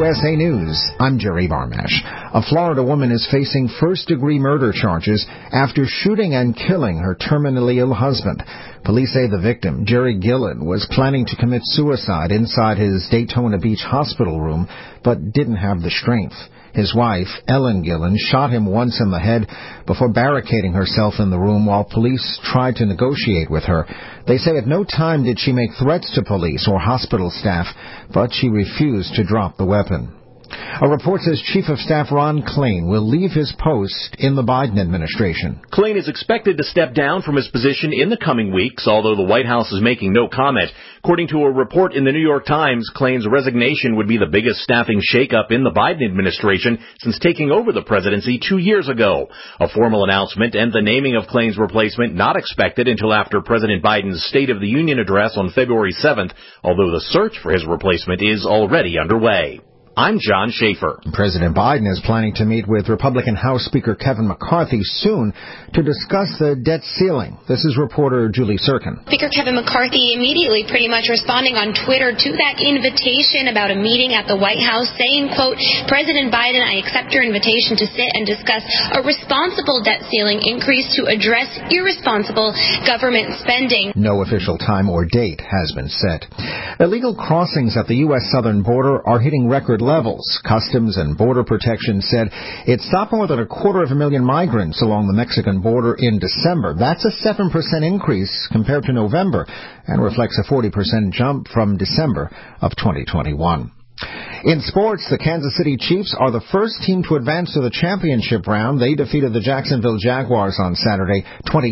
USA News, I'm Jerry Barmash. A Florida woman is facing first-degree murder charges after shooting and killing her terminally ill husband. Police say the victim, Jerry Gillen, was planning to commit suicide inside his Daytona Beach hospital room, but didn't have the strength. His wife, Ellen Gillen, shot him once in the head before barricading herself in the room while police tried to negotiate with her. They say at no time did she make threats to police or hospital staff, but she refused to drop the weapon. A report says Chief of Staff Ron Klain will leave his post in the Biden administration. Klain is expected to step down from his position in the coming weeks, although the White House is making no comment. According to a report in the New York Times, Klain's resignation would be the biggest staffing shakeup in the Biden administration since taking over the presidency 2 years ago. A formal announcement and the naming of Klain's replacement not expected until after President Biden's State of the Union address on February 7th, although the search for his replacement is already underway. I'm John Schaefer. President Biden is planning to meet with Republican House Speaker Kevin McCarthy soon to discuss the debt ceiling. This is reporter Julie Sirkin. Speaker Kevin McCarthy immediately pretty much responding on Twitter to that invitation about a meeting at the White House, saying, quote, President Biden, I accept your invitation to sit and discuss a responsible debt ceiling increase to address irresponsible government spending. No official time or date has been set. Illegal crossings at the U.S. southern border are hitting record levels. Customs and Border Protection said it stopped more than 250,000 migrants along the Mexican border in December. That's a 7% increase compared to November and reflects a 40% jump from December of 2021. In sports, the Kansas City Chiefs are the first team to advance to the championship round. They defeated the Jacksonville Jaguars on Saturday,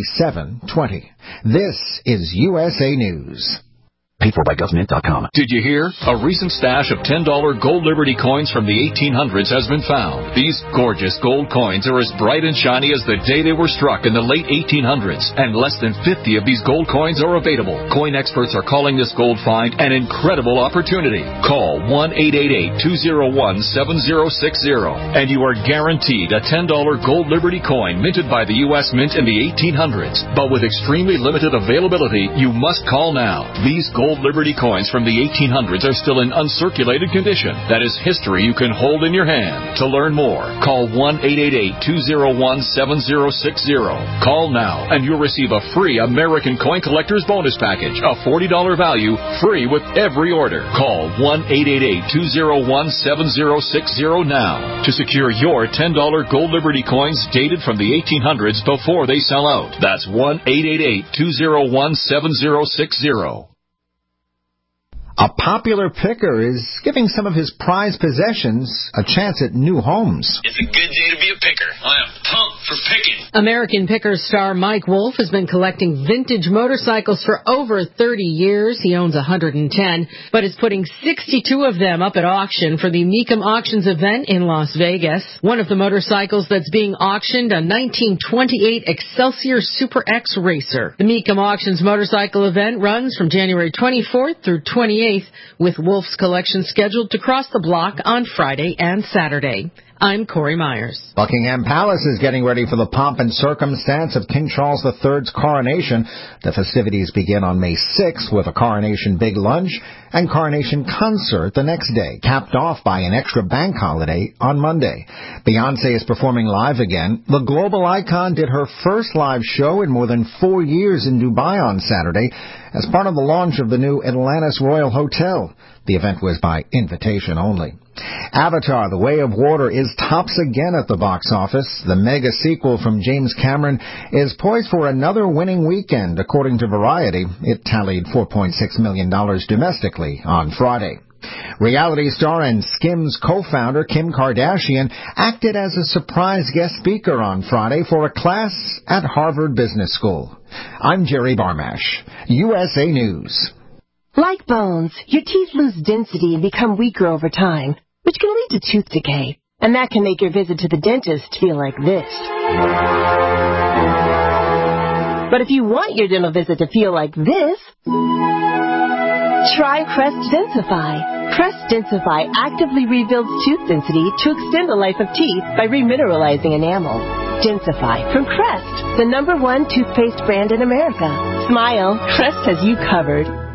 27-20. This is USA News. Paid for by GovMint.com. Did you hear? A recent stash of $10 gold Liberty coins from the 1800s has been found. These gorgeous gold coins are as bright and shiny as the day they were struck in the late 1800s, and less than 50 of these gold coins are available. Coin experts are calling this gold find an incredible opportunity. Call 1-888-201-7060, and you are guaranteed a $10 gold Liberty coin minted by the U.S. Mint in the 1800s. But with extremely limited availability, you must call now. These gold Liberty coins from the 1800s are still in uncirculated condition. That is history you can hold in your hand. To learn more, call 1-888-201-7060. Call now, and you'll receive a free American Coin Collector's Bonus Package, a $40 value, free with every order. Call 1-888-201-7060 now to secure your $10 gold Liberty coins dated from the 1800s before they sell out. That's 1-888-201-7060. A popular picker is giving some of his prized possessions a chance at new homes. It's a good day to be a picker. I am pumped for picking. American Picker star Mike Wolf has been collecting vintage motorcycles for over 30 years. He owns 110, but is putting 62 of them up at auction for the Mecum Auctions event in Las Vegas. One of the motorcycles that's being auctioned, a 1928 Excelsior Super X Racer. The Mecum Auctions motorcycle event runs from January 24th through 28th, with Wolf's collection scheduled to cross the block on Friday and Saturday. I'm Corey Myers. Buckingham Palace is getting ready for the pomp and circumstance of King Charles III's coronation. The festivities begin on May 6th with a coronation big lunch and coronation concert the next day, capped off by an extra bank holiday on Monday. Beyoncé is performing live again. The global icon did her first live show in more than 4 years in Dubai on Saturday as part of the launch of the new Atlantis Royal Hotel. The event was by invitation only. Avatar: The Way of Water is tops again at the box office. The mega sequel from James Cameron is poised for another winning weekend. According to Variety, it tallied $4.6 million domestically on Friday. Reality star and Skims co-founder Kim Kardashian acted as a surprise guest speaker on Friday for a class at Harvard Business School. I'm Jerry Barmash, USA News. Like bones, your teeth lose density and become weaker over time, which can lead to tooth decay. And that can make your visit to the dentist feel like this. But if you want your dental visit to feel like this, try Crest Densify. Crest Densify actively rebuilds tooth density to extend the life of teeth by remineralizing enamel. Densify from Crest, the #1 toothpaste brand in America. Smile, Crest has you covered.